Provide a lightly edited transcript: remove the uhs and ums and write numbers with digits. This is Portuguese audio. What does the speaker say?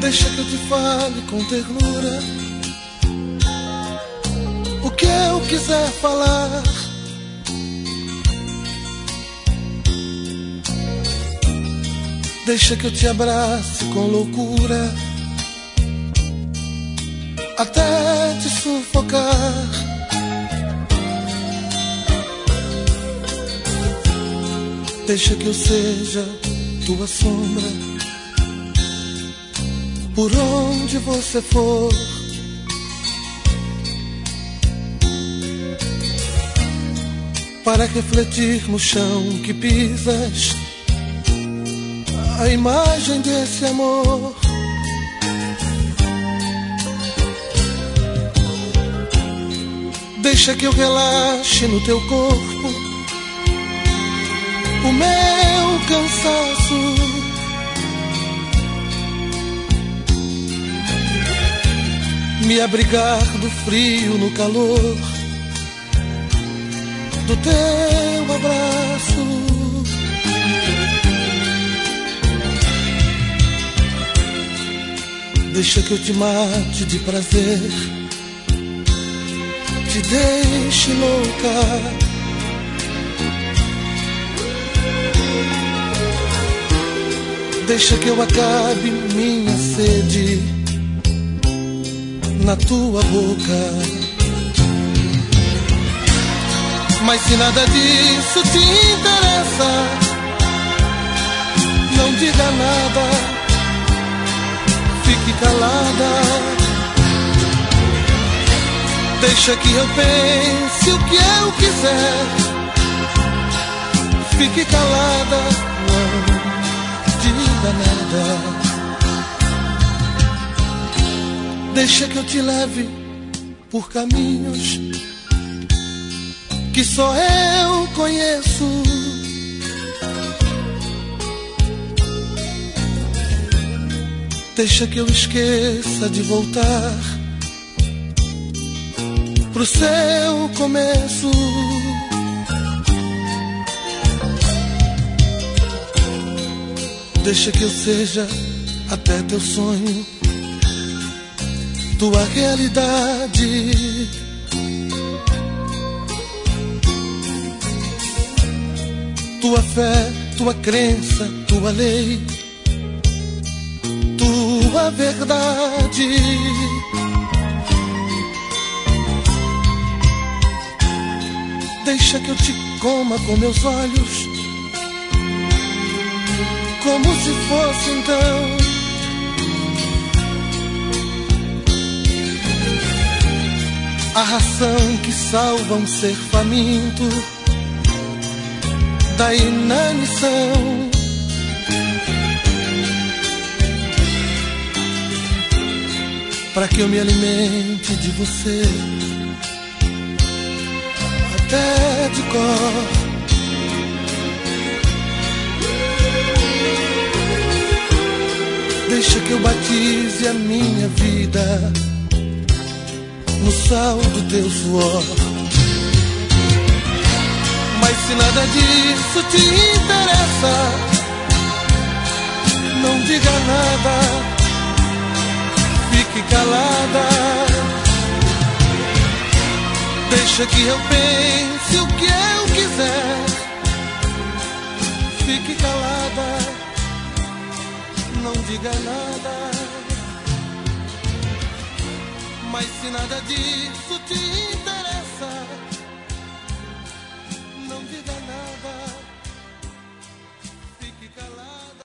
Deixa que eu te fale com ternura o que eu quiser falar. Deixa que eu te abrace com loucura até te sufocar. Deixa que eu seja tua sombra por onde você for. Para refletir no chão que pisas a imagem desse amor. Deixa que eu relaxe no teu corpo o meu cansaço. Me abrigar do frio no calor do teu abraço. Deixa que eu te mate de prazer, te deixe louca. Deixa que eu acabe minha sede na tua boca. Mas se nada disso te interessa, não diga nada, fique calada. Deixa que eu pense o que eu quiser, fique calada, não diga nada. Deixa que eu te leve por caminhos que só eu conheço. Deixa que eu esqueça de voltar pro seu começo. Deixa que eu seja até teu sonho, tua realidade. Tua fé, tua crença, tua lei, tua verdade. Deixa que eu te coma com meus olhos, como se fosse então a ração que salva um ser faminto da inanição. Para que eu me alimente de você até de cor. Deixa que eu batize a minha vida no sal do teu suor. Mas se nada disso te interessa, não diga nada, fique calada. Deixa que eu pense o que eu quiser, fique calada, não diga nada. Mas se nada disso